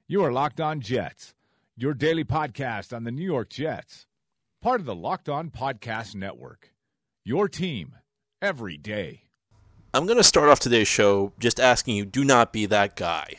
You are Locked On Jets, your daily podcast on the New York Jets. Part of the Locked On Podcast Network, your team every day. I'm going to start off today's show just asking you, do not be that guy.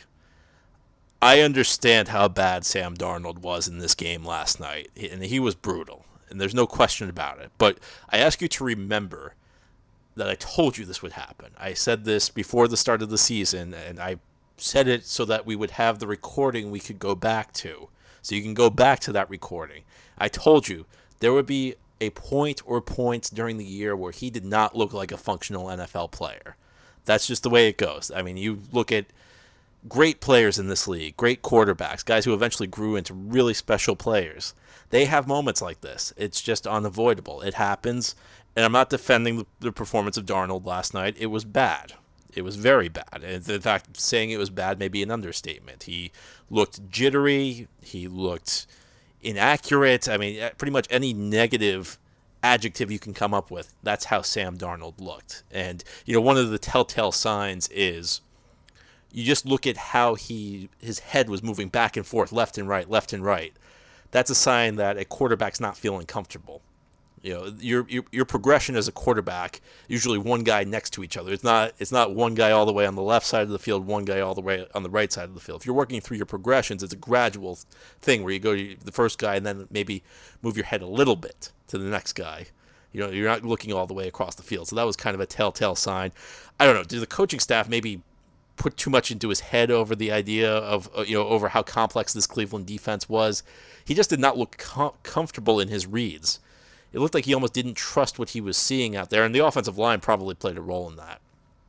I understand how bad Sam Darnold was in this game last night, and he was brutal, and there's no question about it. But I ask you to remember that I told you this would happen. I said this before the start of the season, and I said it so that we would have the recording we could go back to. So you can go back to that recording. I told you there would be a point or points during the year where he did not look like a functional NFL player. That's just the way it goes. I mean, you look at great players in this league, great quarterbacks, guys who eventually grew into really special players. They have moments like this. It's just unavoidable. It happens, and I'm not defending the performance of Darnold last night. It was bad. It was very bad. And in fact, saying it was bad may be an understatement. He looked jittery. He looked inaccurate. I mean, pretty much any negative adjective you can come up with, that's how Sam Darnold looked. And, you know, one of the telltale signs is you just look at how his head was moving back and forth, left and right, left and right. That's a sign that a quarterback's not feeling comfortable. You know, your progression as a quarterback, usually one guy next to each other. It's not one guy all the way on the left side of the field, one guy all the way on the right side of the field. If you're working through your progressions, it's a gradual thing where you go to the first guy and then maybe move your head a little bit to the next guy. You know, you're not looking all the way across the field. So that was kind of a telltale sign. I don't know. Did the coaching staff maybe put too much into his head over the idea of, over how complex this Cleveland defense was? He just did not look comfortable in his reads. It looked like he almost didn't trust what he was seeing out there, and the offensive line probably played a role in that.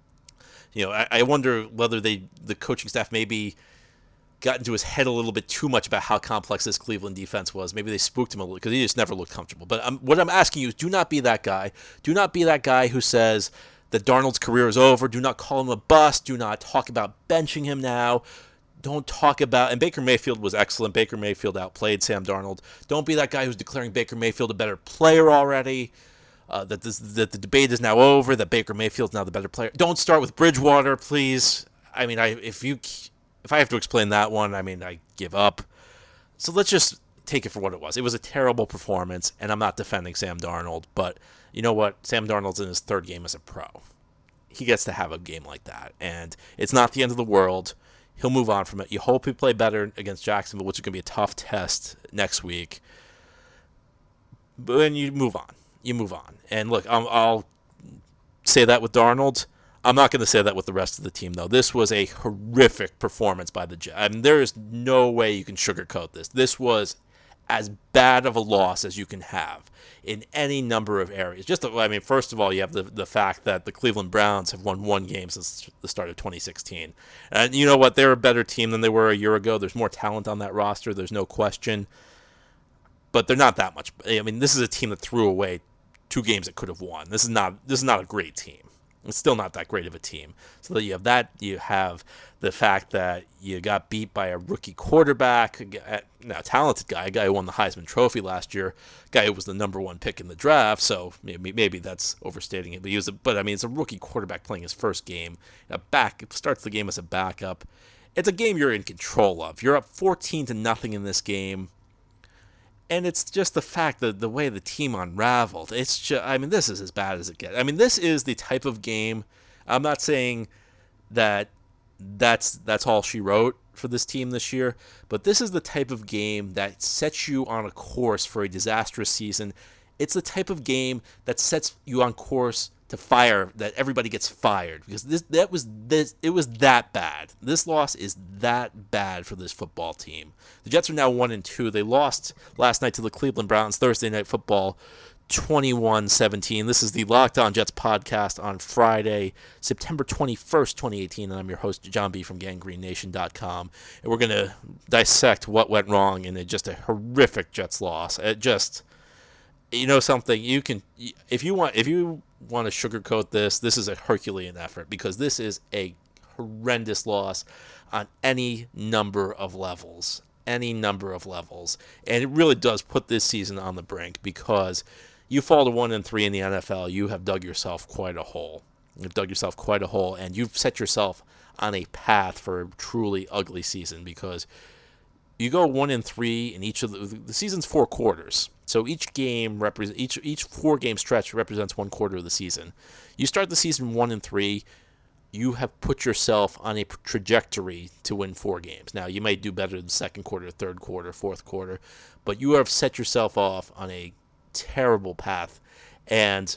You know, I wonder whether the coaching staff maybe got into his head a little bit too much about how complex this Cleveland defense was. Maybe they spooked him a little because he just never looked comfortable. But what I'm asking you is, do not be that guy. Do not be that guy who says that Darnold's career is over. Do not call him a bust. Do not talk about benching him now. Don't talk about, and Baker Mayfield was excellent. Baker Mayfield outplayed Sam Darnold. Don't be that guy who's declaring Baker Mayfield a better player already, that the debate is now over, that Baker Mayfield's now the better player. Don't start with Bridgewater, please. I mean, if I have to explain that one, I mean, I give up. So let's just take it for what it was. It was a terrible performance, and I'm not defending Sam Darnold, but you know what? Sam Darnold's in his third game as a pro. He gets to have a game like that, and it's not the end of the world. He'll move on from it. You hope he play better against Jacksonville, which is going to be a tough test next week. But then you move on. You move on. And look, I'll say that with Darnold. I'm not going to say that with the rest of the team, though. This was a horrific performance by the Jets. I mean, there is no way you can sugarcoat this. This was as bad of a loss as you can have in any number of areas. First of all, you have the fact that the Cleveland Browns have won one game since the start of 2016. And you know what? They're a better team than they were a year ago. There's more talent on that roster. There's no question. But they're not that much. I mean, this is a team that threw away 2 games it could have won. This is not a great team. It's still not that great of a team. So that you have that. You have the fact that you got beat by a rookie quarterback, a talented guy, a guy who won the Heisman Trophy last year, a guy who was the number 1 pick in the draft. So maybe that's overstating it. But it's a rookie quarterback playing his first game. Starts the game as a backup. It's a game you're in control of. You're up 14-0 in this game. And it's just the fact that the way the team unraveled. It's just, this is as bad as it gets. This is the type of game. I'm not saying that that's all she wrote for this team this year, but this is the type of game that sets you on a course for a disastrous season. It's the type of game that sets you on course to fire, that everybody gets fired, because it was that bad. This loss is that bad for this football team. The Jets are now 1-2. They lost last night to the Cleveland Browns, Thursday Night Football, 21-17. This is the Locked On Jets podcast on Friday, September 21st, 2018, and I'm your host, John B. from GangreneNation.com, and we're going to dissect what went wrong in just a horrific Jets loss. Something you can, if you want to sugarcoat this is a Herculean effort, because this is a horrendous loss on any number of levels, and it really does put this season on the brink, because you fall to 1-3 in the NFL, you have dug yourself quite a hole. And you've set yourself on a path for a truly ugly season, because you go 1-3 in each of the season's 4 quarters. So each game each 4-game stretch represents 1 quarter of the season. You start the season 1-3, you have put yourself on a trajectory to win 4 games. Now, you might do better in the second quarter, third quarter, fourth quarter, but you have set yourself off on a terrible path. And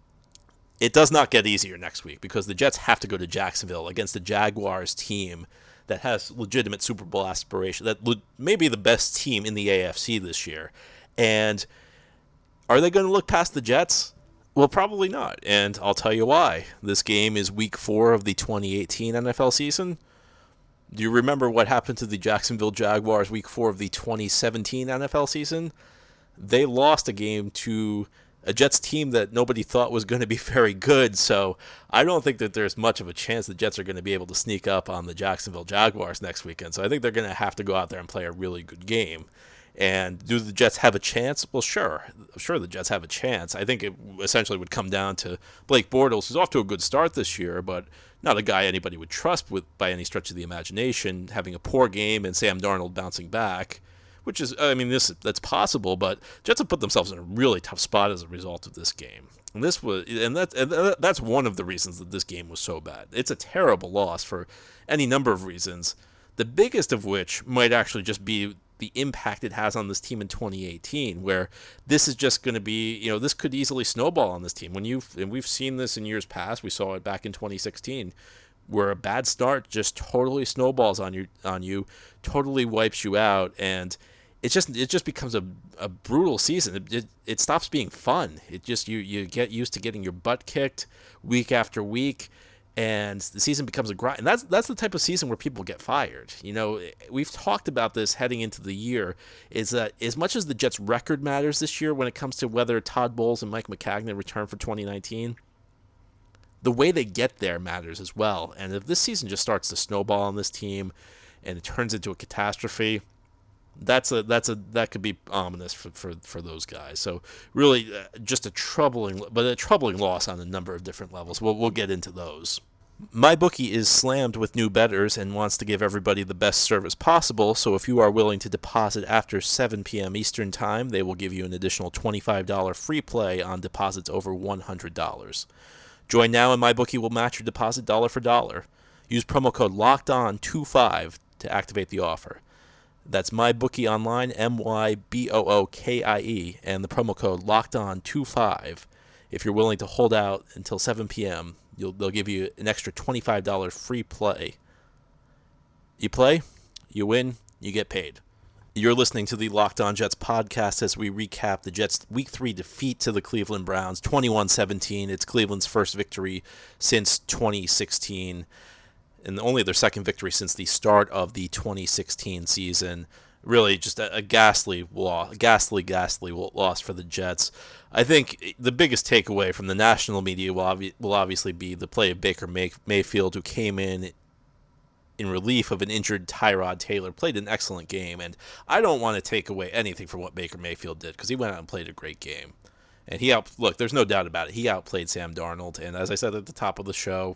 it does not get easier next week because the Jets have to go to Jacksonville against the Jaguars team that has legitimate Super Bowl aspiration, that may be the best team in the AFC this year. And are they going to look past the Jets? Well, probably not, and I'll tell you why. This game is Week 4 of the 2018 NFL season. Do you remember what happened to the Jacksonville Jaguars Week 4 of the 2017 NFL season? They lost a game to a Jets team that nobody thought was going to be very good, so I don't think that there's much of a chance the Jets are going to be able to sneak up on the Jacksonville Jaguars next weekend. So I think they're going to have to go out there and play a really good game. And do the Jets have a chance? Well, sure the Jets have a chance. I think it essentially would come down to Blake Bortles, who's off to a good start this year, but not a guy anybody would trust by any stretch of the imagination, having a poor game and Sam Darnold bouncing back, which is, that's possible, but Jets have put themselves in a really tough spot as a result of this game. And that's one of the reasons that this game was so bad. It's a terrible loss for any number of reasons, the biggest of which might actually just be the impact it has on this team in 2018, where this is just going to be, this could easily snowball on this team. And we've seen this in years past. We saw it back in 2016, where a bad start just totally snowballs on you, totally wipes you out, and it just becomes a brutal season. It stops being fun. It just you get used to getting your butt kicked week after week. And the season becomes a grind. And that's the type of season where people get fired. We've talked about this heading into the year, is that as much as the Jets' record matters this year when it comes to whether Todd Bowles and Mike Maccagnan return for 2019, the way they get there matters as well. And if this season just starts to snowball on this team and it turns into a catastrophe, that could be ominous for those guys. So really, just a troubling loss on a number of different levels. We'll get into those. MyBookie is slammed with new bettors and wants to give everybody the best service possible. So if you are willing to deposit after 7 p.m. Eastern Time, they will give you an additional $25 free play on deposits over $100. Join now, and MyBookie will match your deposit dollar for dollar. Use promo code LOCKEDON25 to activate the offer. That's MyBookie online, MyBookie, and the promo code LOCKEDON25. If you're willing to hold out until 7 p.m., they'll give you an extra $25 free play. You play, you win, you get paid. You're listening to the Locked On Jets podcast as we recap the Jets' Week 3 defeat to the Cleveland Browns, 21-17. It's Cleveland's first victory since 2016. And only their second victory since the start of the 2016 season. Really just a ghastly loss for the Jets. I think the biggest takeaway from the national media will obviously be the play of Baker Mayfield, who came in relief of an injured Tyrod Taylor, played an excellent game. And I don't want to take away anything from what Baker Mayfield did, because he went out and played a great game. And there's no doubt about it, he outplayed Sam Darnold. And as I said at the top of the show,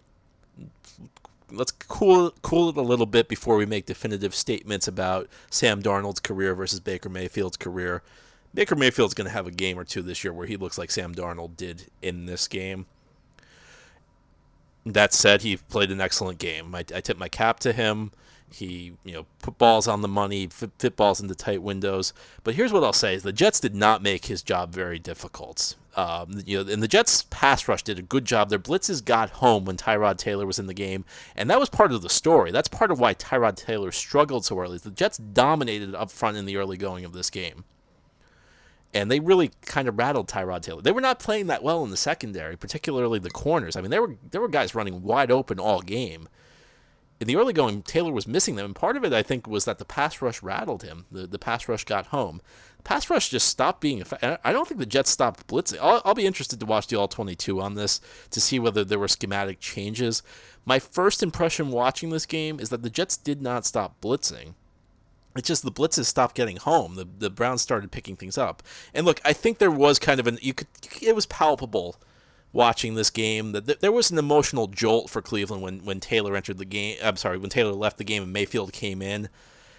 let's cool it a little bit before we make definitive statements about Sam Darnold's career versus Baker Mayfield's career. Baker Mayfield's going to have a game or two this year where he looks like Sam Darnold did in this game. That said, he played an excellent game. I tip my cap to him. He, put balls on the money, fit balls into tight windows. But here's what I'll say: is the Jets did not make his job very difficult. And the Jets' pass rush did a good job. Their blitzes got home when Tyrod Taylor was in the game, and that was part of the story. That's part of why Tyrod Taylor struggled so early. The Jets dominated up front in the early going of this game, and they really kind of rattled Tyrod Taylor. They were not playing that well in the secondary, particularly the corners. I mean, there were guys running wide open all game. In the early going, Taylor was missing them, and part of it, I think, was that the pass rush rattled him. The pass rush got home. The pass rush just stopped being effective. I don't think the Jets stopped blitzing. I'll be interested to watch the All-22 on this to see whether there were schematic changes. My first impression watching this game is that the Jets did not stop blitzing. It's just the blitzes stopped getting home. The Browns started picking things up. And look, I think there was kind of it was palpable watching this game that there was an emotional jolt for Cleveland when Taylor entered the game. I'm sorry, when Taylor left the game and Mayfield came in.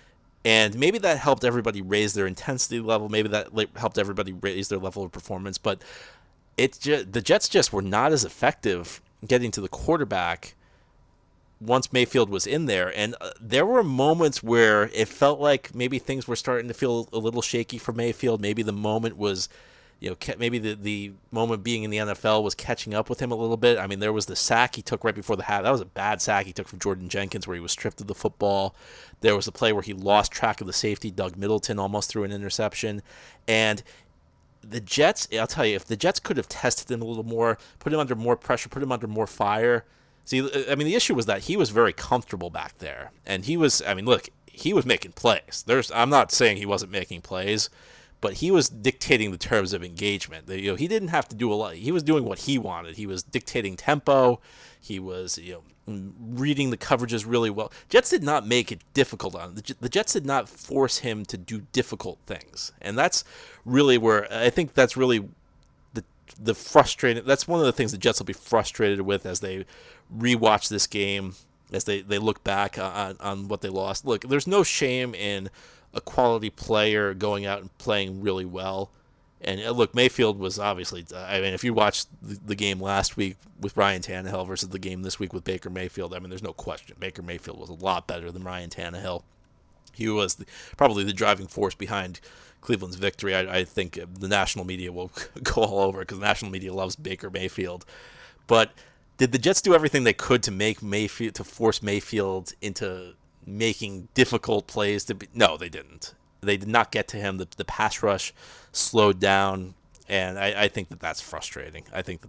And maybe that helped everybody raise their intensity level. Maybe that helped everybody raise their level of performance. But the Jets just were not as effective getting to the quarterback once Mayfield was in there. And there were moments where it felt like maybe things were starting to feel a little shaky for Mayfield. Maybe the moment was, maybe the moment being in the NFL was catching up with him a little bit. I mean, there was the sack he took right before the half. That was a bad sack he took from Jordan Jenkins where he was stripped of the football. There was a play where he lost track of the safety. Doug Middleton almost threw an interception. And the Jets, I'll tell you, if the Jets could have tested him a little more, put him under more pressure, put him under more fire. See, I mean, the issue was that he was very comfortable back there. And he was making plays. I'm not saying he wasn't making plays, but he was dictating the terms of engagement. He didn't have to do a lot. He was doing what he wanted. He was dictating tempo. He was, reading the coverages really well. Jets did not make it difficult on him. The Jets did not force him to do difficult things. And that's really where I think that's really the frustrating. That's one of the things the Jets will be frustrated with as they rewatch this game, as they look back on what they lost. Look, there's no shame in a quality player going out and playing really well. And look, Mayfield was obviously, if you watched the game last week with Ryan Tannehill versus the game this week with Baker Mayfield, there's no question. Baker Mayfield was a lot better than Ryan Tannehill. He was probably the driving force behind Cleveland's victory. I think the national media will go all over because the national media loves Baker Mayfield. But did the Jets do everything they could to force Mayfield into making difficult plays? No, they didn't. They did not get to him. The pass rush slowed down, and I think that's frustrating.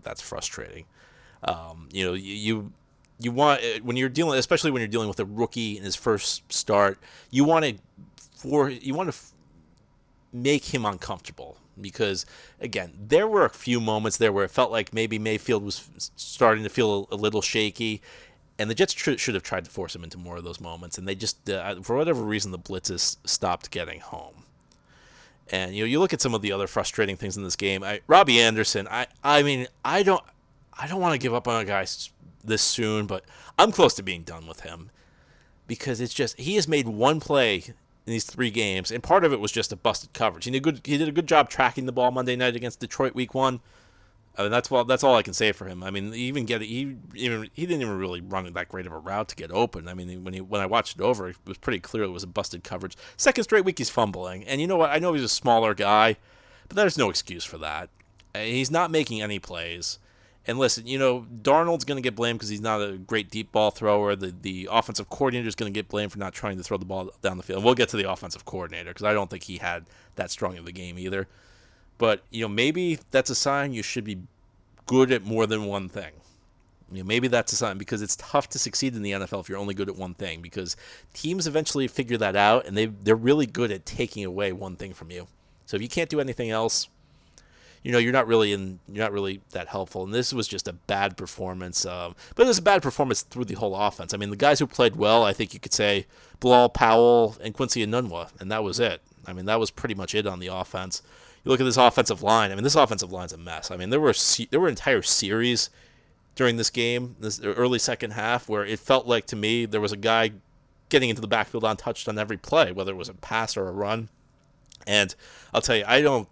You want, when you're dealing, especially when you're dealing with a rookie in his first start, you want to make him uncomfortable. Because, again, there were a few moments there where it felt like maybe Mayfield was starting to feel a little shaky, and the Jets should have tried to force him into more of those moments, and they just, for whatever reason, the blitzes stopped getting home. And you look at some of the other frustrating things in this game. Robbie Anderson, I don't want to give up on a guy this soon, but I'm close to being done with him because it's just he has made one play in these 3 games, and part of it was just a busted coverage. He did a good job tracking the ball Monday night against Detroit Week 1. That's all I can say for him. He didn't even really run that great of a route to get open. When I watched it over, it was pretty clear it was a busted coverage. Second straight week he's fumbling, and you know what? I know he's a smaller guy, but there's no excuse for that. He's not making any plays. And listen, Darnold's going to get blamed because he's not a great deep ball thrower. The offensive coordinator is going to get blamed for not trying to throw the ball down the field. And we'll get to the offensive coordinator because I don't think he had that strong of a game either. But, maybe that's a sign you should be good at more than one thing. Maybe that's a sign because it's tough to succeed in the NFL if you're only good at one thing because teams eventually figure that out and they're really good at taking away one thing from you. So if you can't do anything else, you're not really that helpful. And this was just a bad performance. But it was a bad performance through the whole offense. The guys who played well, I think you could say Bilal Powell and Quincy Enunwa, and that was it. That was pretty much it on the offense. You look at this offensive line. This offensive line's a mess. There were entire series during this game, this early second half, where it felt like to me there was a guy getting into the backfield untouched on every play, whether it was a pass or a run. And I'll tell you,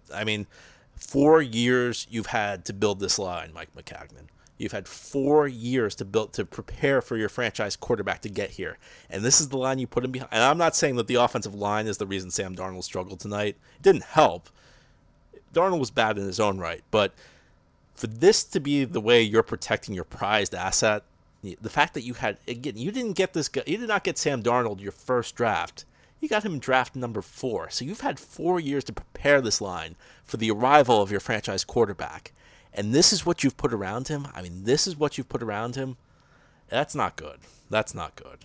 4 years you've had to build this line, Mike Maccagnan. You've had 4 years to prepare for your franchise quarterback to get here. And this is the line you put him behind. And I'm not saying that the offensive line is the reason Sam Darnold struggled tonight. It didn't help. Darnold was bad in his own right. But for this to be the way you're protecting your prized asset, the fact that you did not get Sam Darnold your first draft. You got him in draft number 4. So you've had 4 years to prepare this line for the arrival of your franchise quarterback. And this is what you've put around him. That's not good. That's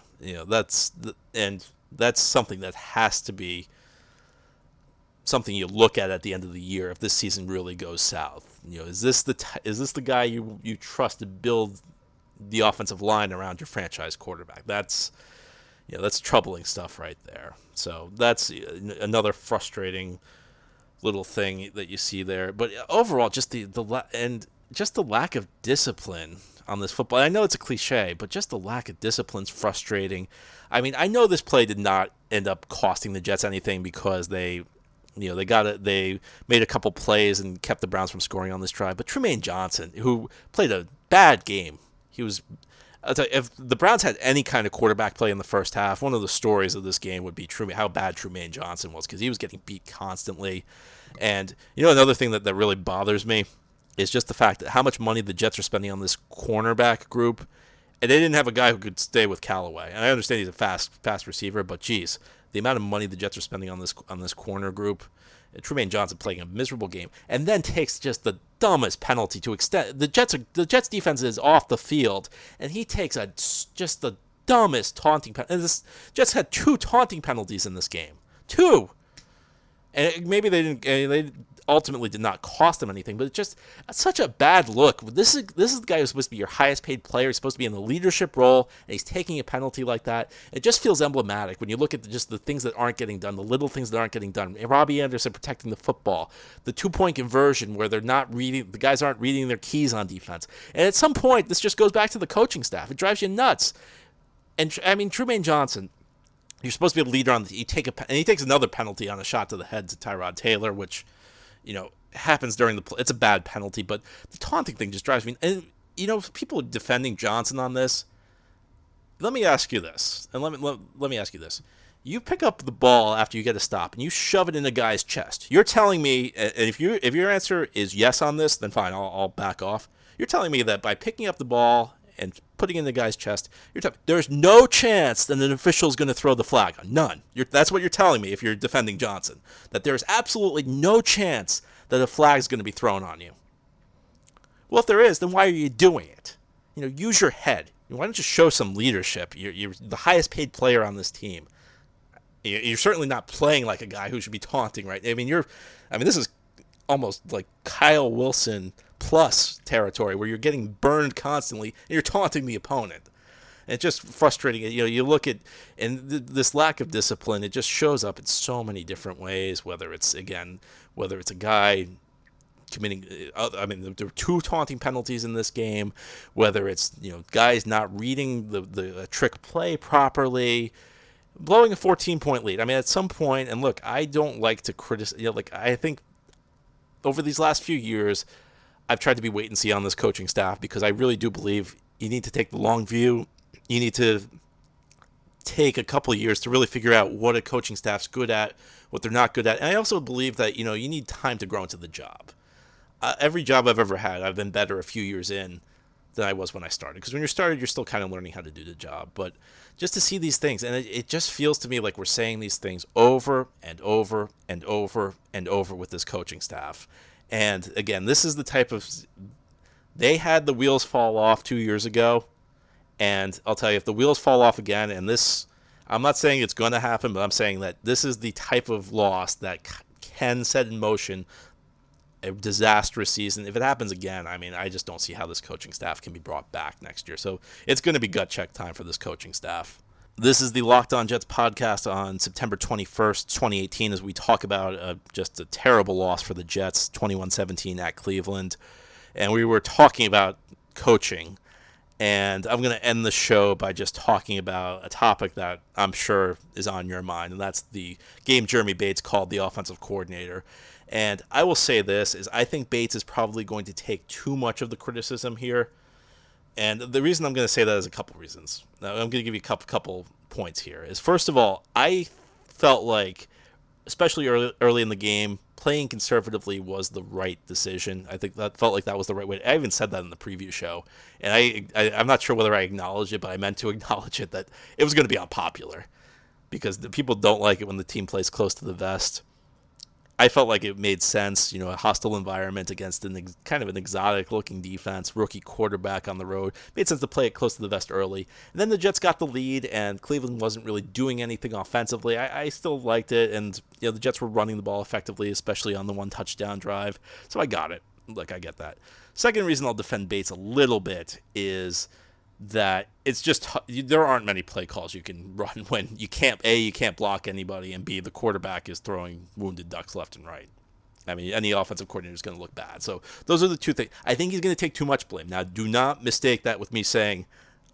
something that has to be something you look at the end of the year if this season really goes south. Is this the guy you trust to build the offensive line around your franchise quarterback? That's troubling stuff right there. So that's another frustrating little thing that you see there. But overall, just the lack of discipline on this football. I know it's a cliche, but just the lack of discipline is frustrating. I know this play did not end up costing the Jets anything because they made a couple plays and kept the Browns from scoring on this drive. But Trumaine Johnson, who played a bad game, I'll tell you, if the Browns had any kind of quarterback play in the first half, one of the stories of this game would be how bad Trumaine Johnson was, because he was getting beat constantly. And another thing that really bothers me is just the fact that how much money the Jets are spending on this cornerback group, and they didn't have a guy who could stay with Callaway. And I understand he's a fast receiver, but geez, the amount of money the Jets are spending on this corner group. Trumaine Johnson playing a miserable game, and then takes just the dumbest penalty to extend. The Jets defense is off the field, and he takes just the dumbest taunting penalty. And the Jets had 2 taunting penalties in this game. 2! And maybe they ultimately did not cost them anything, but it's just such a bad look. This is the guy who's supposed to be your highest paid player. He's supposed to be in the leadership role, and he's taking a penalty like that. It just feels emblematic when you look at just the things that aren't getting done, the little things that aren't getting done. Robbie Anderson protecting the football, the 2-point conversion where the guys aren't reading their keys on defense. And at some point, this just goes back to the coaching staff. It drives you nuts. And I mean, Trumaine Johnson, you're supposed to be a leader and he takes another penalty on a shot to the head to Tyrod Taylor, which happens during the play. It's a bad penalty, but the taunting thing just drives me. And people are defending Johnson on this. Let me ask you this, and let me ask you this: you pick up the ball after you get a stop and you shove it in a guy's chest. You're telling me, and if your answer is yes on this, then fine, I'll back off. You're telling me that by picking up the ball and putting it in the guy's chest, there's no chance that an official is going to throw the flag. None. That's what you're telling me if you're defending Johnson. That there's absolutely no chance that a flag is going to be thrown on you. Well, if there is, then why are you doing it? Use your head. Why don't you show some leadership? You're the highest paid player on this team. You're certainly not playing like a guy who should be taunting, right? I mean, this is almost like Kyle Wilson plus territory where you're getting burned constantly and you're taunting the opponent. And it's just frustrating. You look at, and this lack of discipline, it just shows up in so many different ways, whether it's a guy committing, there were 2 taunting penalties in this game, whether it's, guys not reading the trick play properly, blowing a 14-point lead. I mean, at some point, and look, I don't like to criticize, I think over these last few years, I've tried to be wait and see on this coaching staff because I really do believe you need to take the long view. You need to take a couple of years to really figure out what a coaching staff's good at, what they're not good at. And I also believe that, you need time to grow into the job. Every job I've ever had, I've been better a few years in than I was when I started. Because when you're started, you're still kind of learning how to do the job. But just to see these things, and it just feels to me like we're saying these things over and over and over and over with this coaching staff. And again, this is the type of, they had the wheels fall off 2 years ago. And I'll tell you, if the wheels fall off again, and this, I'm not saying it's going to happen, but I'm saying that this is the type of loss that can set in motion a disastrous season. If it happens again, I just don't see how this coaching staff can be brought back next year. So it's going to be gut check time for this coaching staff. This is the Locked On Jets podcast on September 21st, 2018, as we talk about just a terrible loss for the Jets, 21-17 at Cleveland. And we were talking about coaching. And I'm going to end the show by just talking about a topic that I'm sure is on your mind, and that's the game Jeremy Bates called the offensive coordinator. And I will say this, is I think Bates is probably going to take too much of the criticism here. And the reason I'm going to say that is a couple reasons. Now, I'm going to give you a couple points here. Is first of all, I felt like, especially early in the game, playing conservatively was the right decision. I think that felt like that was the right way. I even said that in the preview show. And I'm not sure whether I acknowledged it, but I meant to acknowledge it, that it was going to be unpopular because the people don't like it when the team plays close to the vest. I felt like it made sense, a hostile environment against kind of an exotic-looking defense, rookie quarterback on the road. Made sense to play it close to the vest early. And then the Jets got the lead, and Cleveland wasn't really doing anything offensively. I still liked it, and the Jets were running the ball effectively, especially on the one touchdown drive. So I got it. I get that. Second reason I'll defend Bates a little bit is that it's just there aren't many play calls you can run when you can't block anybody, and B, the quarterback is throwing wounded ducks left and right. Any offensive coordinator is going to look bad. So those are the two things. I think he's going to take too much blame. Now, do not mistake that with me saying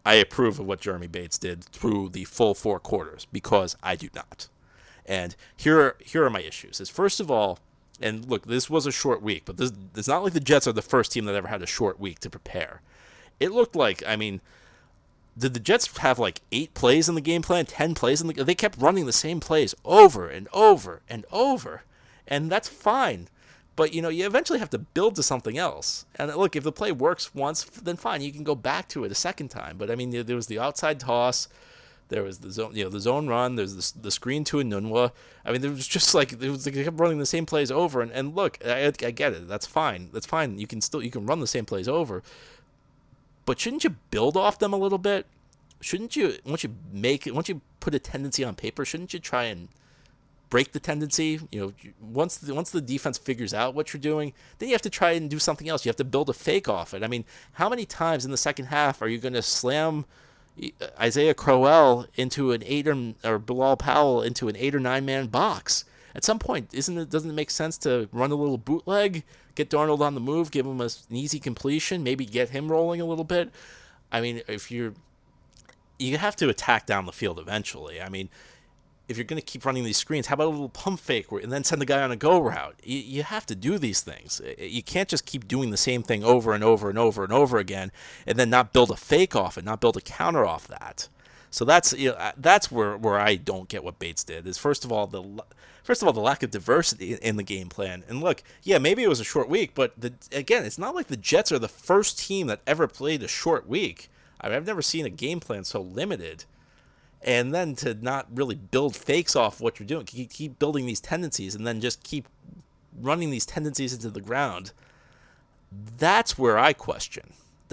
I approve of what Jeremy Bates did through the full 4 quarters, because I do not. And here are my issues. Is first of all, and look, this was a short week, but it's not like the Jets are the first team that ever had a short week to prepare. It looked like, did the Jets have like 8 plays in the game plan, 10 plays in they kept running the same plays over and over and over, and that's fine. But, you eventually have to build to something else. And look, if the play works once, then fine, you can go back to it a second time. But, there was the outside toss, there was the zone, the zone run, there's the screen to Enunwa. There was just like, they kept running the same plays over. And look, I get it. That's fine. That's fine. You can run the same plays over. But shouldn't you build off them a little bit? Shouldn't you, once you put a tendency on paper, shouldn't you try and break the tendency? Once the defense figures out what you're doing, then you have to try and do something else. You have to build a fake off it. How many times in the second half are you going to slam Isaiah Crowell into an 8 or Bilal Powell into an 8 or 9 man box? At some point, doesn't it make sense to run a little bootleg, get Darnold on the move, give him an easy completion, maybe get him rolling a little bit? If you have to attack down the field eventually. If you're going to keep running these screens, how about a little pump fake and then send the guy on a go route? You have to do these things. You can't just keep doing the same thing over and over and over and over again and then not build a fake off it, not build a counter off that. So that's where I don't get what Bates did. Is first of all the lack of diversity in the game plan. And look, yeah, maybe it was a short week, but again, it's not like the Jets are the first team that ever played a short week. I've never seen a game plan so limited. And then to not really build fakes off what you're doing, keep building these tendencies and then just keep running these tendencies into the ground. That's where I question.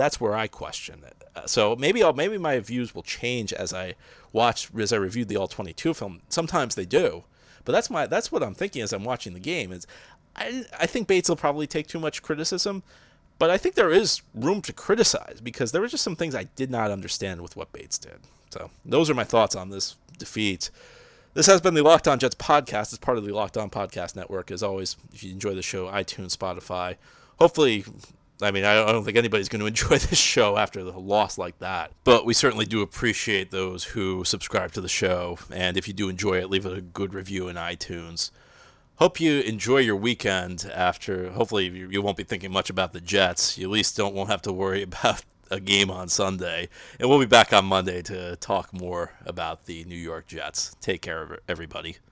It. So maybe my views will change as I reviewed the All-22 film. Sometimes they do, but that's what I'm thinking as I'm watching the game. Is I think Bates will probably take too much criticism, but I think there is room to criticize because there were just some things I did not understand with what Bates did. So those are my thoughts on this defeat. This has been the Locked On Jets podcast. It's part of the Locked On Podcast Network. As always, if you enjoy the show, iTunes, Spotify. Hopefully, I don't think anybody's going to enjoy this show after the loss like that. But we certainly do appreciate those who subscribe to the show. And if you do enjoy it, leave it a good review in iTunes. Hope you enjoy your weekend after. Hopefully, you won't be thinking much about the Jets. You at least won't have to worry about a game on Sunday. And we'll be back on Monday to talk more about the New York Jets. Take care, everybody.